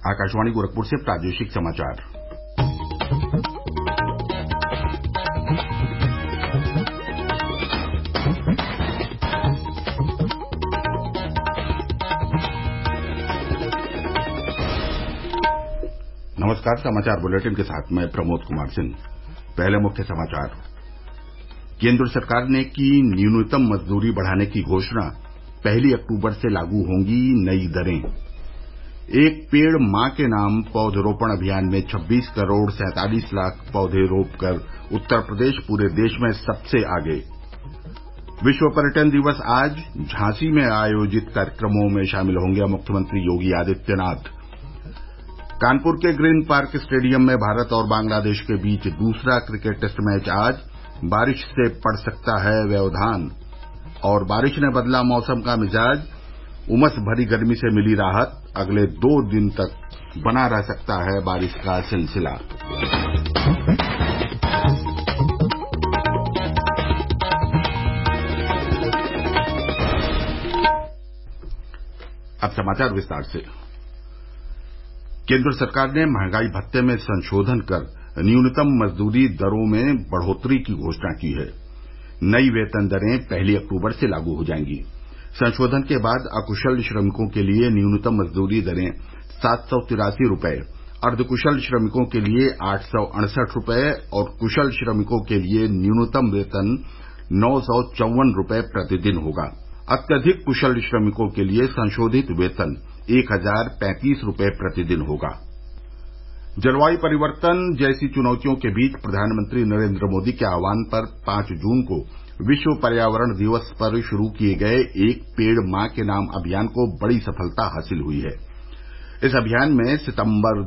आकाशवाणी गोरखपुर से प्रादेशिक समाचार। नमस्कार, समाचार बुलेटिन के साथ मैं प्रमोद कुमार सिंह। पहले मुख्य समाचार। केंद्र सरकार ने की न्यूनतम मजदूरी बढ़ाने की घोषणा, 1 अक्टूबर से लागू होंगी नई दरें। एक पेड़ मां के नाम पौधरोपण अभियान में 26 करोड़ 47 लाख पौधे रोपकर उत्तर प्रदेश पूरे देश में सबसे आगे। विश्व पर्यटन दिवस आज, झांसी में आयोजित कार्यक्रमों में शामिल होंगे मुख्यमंत्री योगी आदित्यनाथ। कानपुर के ग्रीन पार्क स्टेडियम में भारत और बांग्लादेश के बीच दूसरा क्रिकेट टेस्ट मैच आज, बारिश से पड़ सकता है व्यवधान। और बारिश ने बदला मौसम का मिजाज, उमस भरी गर्मी से मिली राहत, अगले 2 दिन तक बना रह सकता है बारिश का सिलसिला। अब समाचार विस्तार से। केंद्र सरकार ने महंगाई भत्ते में संशोधन कर न्यूनतम मजदूरी दरों में बढ़ोतरी की घोषणा की है। नई वेतन दरें 1 अक्टूबर से लागू हो जाएंगी। संशोधन के बाद अकुशल श्रमिकों के लिए न्यूनतम मजदूरी दरें 783 रुपये, अर्धकुशल श्रमिकों के लिए 868 रुपये और कुशल श्रमिकों के लिए न्यूनतम वेतन 954 रुपये प्रतिदिन होगा। अत्यधिक कुशल श्रमिकों के लिए संशोधित वेतन 1035 रुपये प्रतिदिन होगा। जलवायु परिवर्तन जैसी चुनौतियों के बीच प्रधानमंत्री नरेंद्र मोदी के आह्वान पर 5 जून को विश्व पर्यावरण दिवस पर शुरू किए गए एक पेड़ मां के नाम अभियान को बड़ी सफलता हासिल हुई है। इस अभियान में सितंबर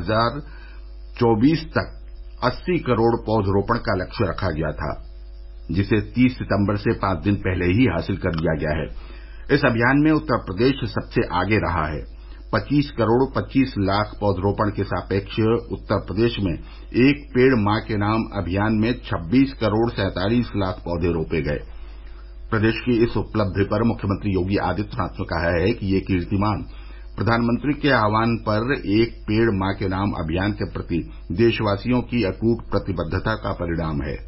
2024 तक 80 करोड़ पौधरोपण का लक्ष्य रखा गया था, जिसे 30 सितंबर से 5 दिन पहले ही हासिल कर लिया गया है। इस अभियान में उत्तर प्रदेश सबसे आगे रहा है। 25 करोड़ 25 लाख पौधरोपण के सापेक्ष उत्तर प्रदेश में एक पेड़ मां के नाम अभियान में 26 करोड़ 47 लाख पौधे रोपे गए। प्रदेश की इस उपलब्धि पर मुख्यमंत्री योगी आदित्यनाथ ने कहा है कि ये कीर्तिमान प्रधानमंत्री के आह्वान पर एक पेड़ मां के नाम अभियान के प्रति देशवासियों की अटूट प्रतिबद्धता का परिणाम है।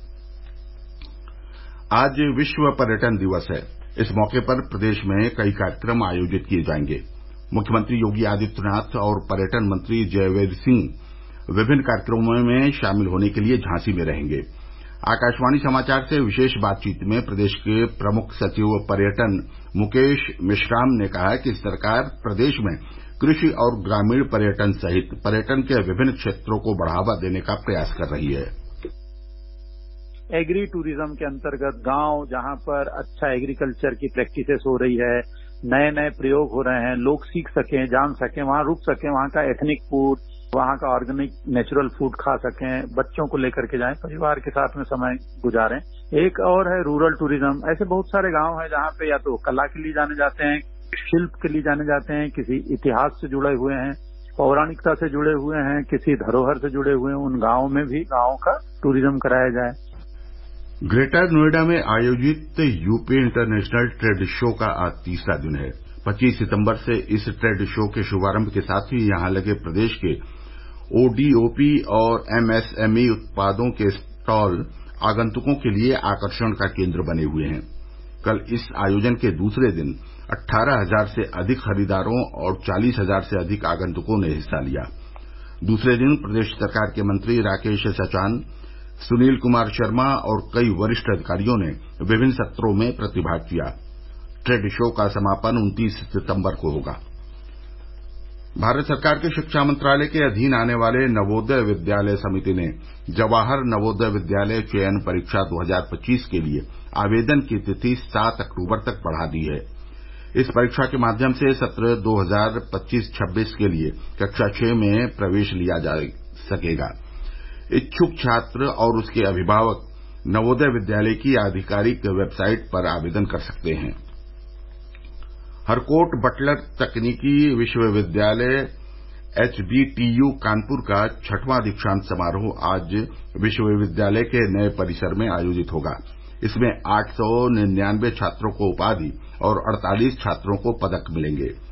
आज विश्व पर्यटन दिवस है। इस मौके पर प्रदेश में कई कार्यक्रम आयोजित किए जाएंगे। मुख्यमंत्री योगी आदित्यनाथ और पर्यटन मंत्री जयवीर सिंह विभिन्न कार्यक्रमों में शामिल होने के लिए झांसी में रहेंगे। आकाशवाणी समाचार से विशेष बातचीत में प्रदेश के प्रमुख सचिव पर्यटन मुकेश मेश्राम ने कहा कि सरकार प्रदेश में कृषि और ग्रामीण पर्यटन सहित पर्यटन के विभिन्न क्षेत्रों को बढ़ावा देने का प्रयास कर रही है। एग्री टूरिज्म के अंतर्गत गांव जहां पर अच्छा एग्रीकल्चर की प्रैक्टिसेस हो रही है, नए नए प्रयोग हो रहे हैं, लोग सीख सकें, जान सकें, वहां रुक सकें, वहां का एथनिक फूड, वहां का ऑर्गेनिक नेचुरल फूड खा सकें, बच्चों को लेकर के जाएं, परिवार के साथ में समय गुजारें। एक और है रूरल टूरिज्म। ऐसे बहुत सारे गांव हैं जहां पे या तो कला के लिए जाने जाते हैं, शिल्प के लिए जाने जाते हैं, किसी इतिहास से जुड़े हुए हैं, पौराणिकता से जुड़े हुए हैं, किसी धरोहर से जुड़े हुए हैं। उन गांवों में भी गांवों का टूरिज्म कराया जाए। ग्रेटर नोएडा में आयोजित यूपी इंटरनेशनल ट्रेड शो का आज तीसरा दिन है। 25 सितंबर से इस ट्रेड शो के शुभारंभ के साथ ही यहां लगे प्रदेश के ओडीओपी और एमएसएमई उत्पादों के स्टॉल आगंतुकों के लिए आकर्षण का केंद्र बने हुए हैं। कल इस आयोजन के दूसरे दिन 18,000 से अधिक खरीदारों और 40,000 से अधिक आगंतुकों ने हिस्सा लिया। दूसरे दिन प्रदेश सरकार के मंत्री राकेश सचान, सुनील कुमार शर्मा और कई वरिष्ठ अधिकारियों ने विभिन्न सत्रों में प्रतिभाग किया। ट्रेड शो का समापन 29 सितंबर को होगा। भारत सरकार के शिक्षा मंत्रालय के अधीन आने वाले नवोदय विद्यालय समिति ने जवाहर नवोदय विद्यालय चयन परीक्षा 2025 के लिए आवेदन की तिथि 7 अक्टूबर तक बढ़ा दी है। इस परीक्षा के माध्यम से सत्र 2025-26 के लिए कक्षा 6 में प्रवेश लिया जा सकेगा। इच्छुक छात्र और उसके अभिभावक नवोदय विद्यालय की आधिकारिक वेबसाइट पर आवेदन कर सकते हैं। हरकोट बटलर तकनीकी विश्वविद्यालय HBTU कानपुर का 6वां दीक्षांत समारोह आज विश्वविद्यालय के नए परिसर में आयोजित होगा। इसमें 899 छात्रों को उपाधि और 48 छात्रों को पदक मिलेंगे।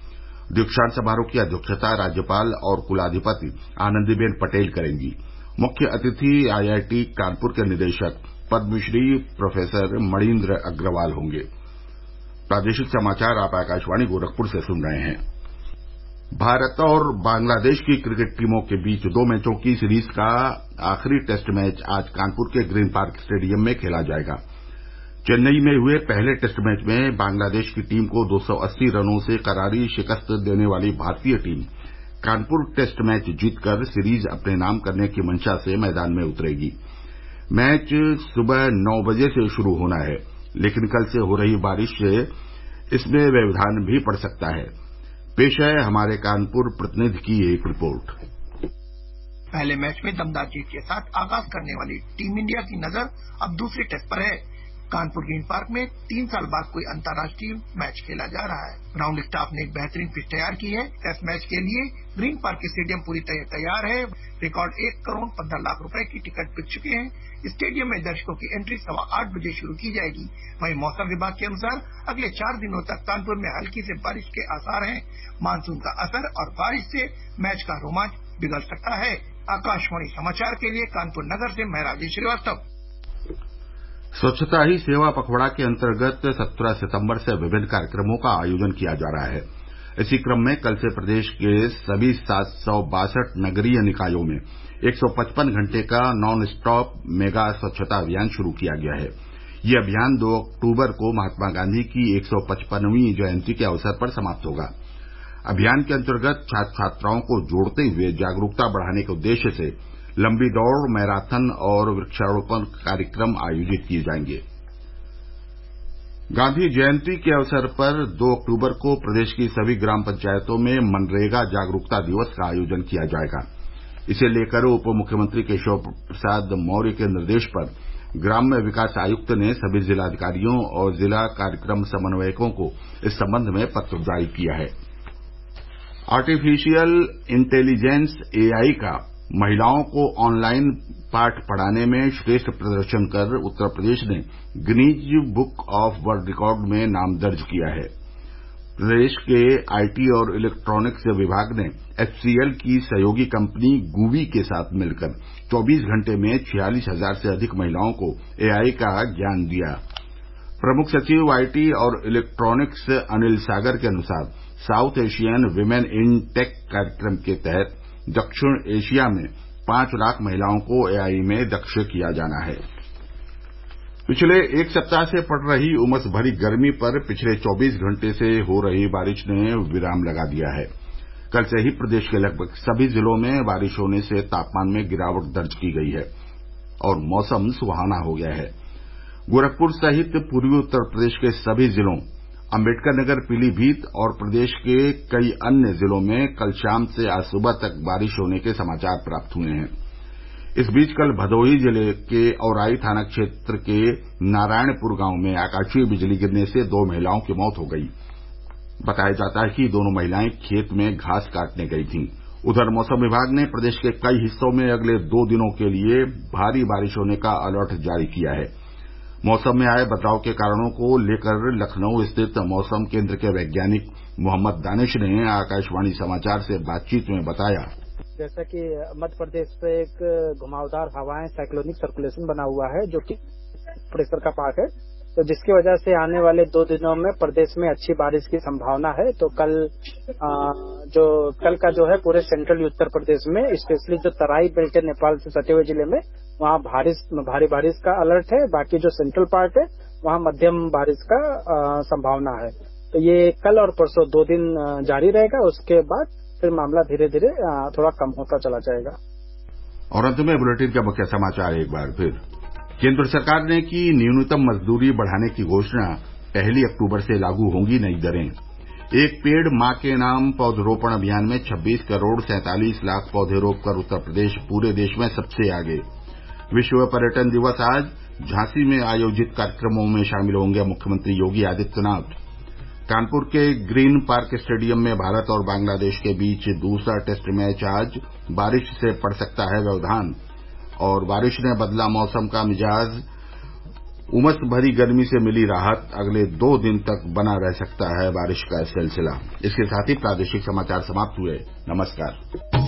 दीक्षांत समारोह की अध्यक्षता राज्यपाल और कुलाधिपति आनंदीबेन पटेल करेंगी। मुख्य अतिथि IIT कानपुर के निदेशक पद्मश्री प्रोफेसर मणीन्द्र अग्रवाल होंगे। प्रादेशिक समाचार आप आकाशवाणी गोरखपुर से सुन रहे हैं। भारत और बांग्लादेश की क्रिकेट टीमों के बीच 2 मैचों की सीरीज का आखिरी टेस्ट मैच आज कानपुर के ग्रीन पार्क स्टेडियम में खेला जाएगा। चेन्नई में हुए पहले टेस्ट मैच में बांग्लादेश की टीम को 280 रनों से करारी शिकस्त देने वाली भारतीय टीम कानपुर टेस्ट मैच जीतकर सीरीज अपने नाम करने की मंशा से मैदान में उतरेगी। मैच सुबह 9 बजे से शुरू होना है, लेकिन कल से हो रही बारिश से इसमें व्यवधान भी पड़ सकता है। पेश है हमारे कानपुर प्रतिनिधि की एक रिपोर्ट। पहले मैच में दमदार जीत के साथ आगाज करने वाली टीम इंडिया की नजर अब दूसरे टेस्ट पर है। कानपुर ग्रीन पार्क में 3 साल बाद कोई अंतर्राष्ट्रीय मैच खेला जा रहा है। ग्राउंड स्टाफ ने एक बेहतरीन पिच तैयार की है। टेस्ट मैच के लिए ग्रीन पार्क स्टेडियम पूरी तरह तैयार है। रिकॉर्ड 1 करोड़ 15 लाख रुपए की टिकट बिक चुके हैं। स्टेडियम में दर्शकों की एंट्री 8:15 बजे शुरू की जाएगी। वहीं मौसम विभाग के अनुसार अगले 4 दिनों तक कानपुर में हल्की से बारिश के आसार हैं। मानसून का असर और बारिश से मैच का रोमांच बिगड़ सकता है। आकाशवाणी समाचार के लिए कानपुर नगर से मैं राजेश श्रीवास्तव। स्वच्छता ही सेवा पखवाड़ा के अंतर्गत 17 सितंबर से विभिन्न कार्यक्रमों का आयोजन किया जा रहा है। इसी क्रम में कल से प्रदेश के सभी 762 नगरीय निकायों में 155 घंटे का नॉन स्टॉप मेगा स्वच्छता अभियान शुरू किया गया है। ये अभियान 2 अक्टूबर को महात्मा गांधी की 155वीं जयंती के अवसर पर समाप्त होगा। अभियान के अंतर्गत छात्र छात्राओं को जोड़ते हुए जागरूकता बढ़ाने के उद्देश्य से लंबी दौड़, मैराथन और वृक्षारोपण कार्यक्रम आयोजित किए जाएंगे। गांधी जयंती के अवसर पर 2 अक्टूबर को प्रदेश की सभी ग्राम पंचायतों में मनरेगा जागरूकता दिवस का आयोजन किया जाएगा। इसे लेकर उप मुख्यमंत्री केशव प्रसाद मौर्य के निर्देश पर ग्राम्य विकास आयुक्त ने सभी जिलाधिकारियों और जिला कार्यक्रम समन्वयकों को इस संबंध में पत्र जारी किया है। आर्टिफिशियल इंटेलिजेंस AI का महिलाओं को ऑनलाइन पाठ पढ़ाने में श्रेष्ठ प्रदर्शन कर उत्तर प्रदेश ने Guinness book of world record में नाम दर्ज किया है। प्रदेश के IT और इलेक्ट्रॉनिक्स विभाग ने HCL की सहयोगी कंपनी गूवी के साथ मिलकर 24 घंटे में 46,000 से अधिक महिलाओं को AI का ज्ञान दिया। प्रमुख सचिव IT और इलेक्ट्रॉनिक्स अनिल सागर के अनुसार South Asian women in tech कार्यक्रम के तहत दक्षिण एशिया में 5 लाख महिलाओं को AI में दक्ष किया जाना है। पिछले 1 सप्ताह से पड़ रही उमस भरी गर्मी पर पिछले 24 घंटे से हो रही बारिश ने विराम लगा दिया है। कल से ही प्रदेश के लगभग सभी जिलों में बारिश होने से तापमान में गिरावट दर्ज की गई है और मौसम सुहाना हो गया है। गोरखपुर सहित पूर्वी उत्तर प्रदेश के सभी जिलों, अम्बेडकरनगर, पीलीभीत और प्रदेश के कई अन्य जिलों में कल शाम से आज सुबह तक बारिश होने के समाचार प्राप्त हुए हैं। इस बीच कल भदोही जिले के औराई थाना क्षेत्र के नारायणपुर गांव में आकाशीय बिजली गिरने से 2 महिलाओं की मौत हो गई। बताया जाता है कि दोनों महिलाएं खेत में घास काटने गई थीं। उधर मौसम विभाग ने प्रदेश के कई हिस्सों में अगले 2 दिनों के लिए भारी बारिश होने का अलर्ट जारी किया है। मौसम में आए बदलाव के कारणों को लेकर लखनऊ स्थित मौसम केंद्र के वैज्ञानिक मोहम्मद दानिश ने आकाशवाणी समाचार से बातचीत में बताया, जैसा कि मध्य प्रदेश से एक घुमावदार हवाएं साइक्लोनिक सर्कुलेशन बना हुआ है जो कि प्रेशर का पार्ट है, तो जिसकी वजह से आने वाले 2 दिनों में प्रदेश में अच्छी बारिश की संभावना है। तो कल का जो है पूरे सेंट्रल उत्तर प्रदेश में, स्पेशली जो तराई बेल्ट है नेपाल से सटे हुए जिले में, वहाँ भारी बारिश का अलर्ट है। बाकी जो सेंट्रल पार्ट है वहाँ मध्यम बारिश का संभावना है। तो ये कल और परसों 2 दिन जारी रहेगा। उसके बाद फिर मामला धीरे धीरे थोड़ा कम होता चला जाएगा। और अंत में बुलेटिन के मुख्य समाचार एक बार फिर। केंद्र सरकार ने की न्यूनतम मजदूरी बढ़ाने की घोषणा, 1 अक्टूबर से लागू होंगी नई दरें। एक पेड़ मां के नाम पौधरोपण अभियान में 26 करोड़ 47 लाख पौधे रोपकर उत्तर प्रदेश पूरे देश में सबसे आगे। विश्व पर्यटन दिवस आज, झांसी में आयोजित कार्यक्रमों में शामिल होंगे मुख्यमंत्री योगी आदित्यनाथ। कानपुर के ग्रीन पार्क स्टेडियम में भारत और बांग्लादेश के बीच दूसरा टेस्ट मैच आज, बारिश से पड़ सकता है व्यवधान। और बारिश ने बदला मौसम का मिजाज, उमस भरी गर्मी से मिली राहत, अगले 2 दिन तक बना रह सकता है बारिश का सिलसिला। इसके साथ ही प्रादेशिक समाचार समाप्त हुए। नमस्कार।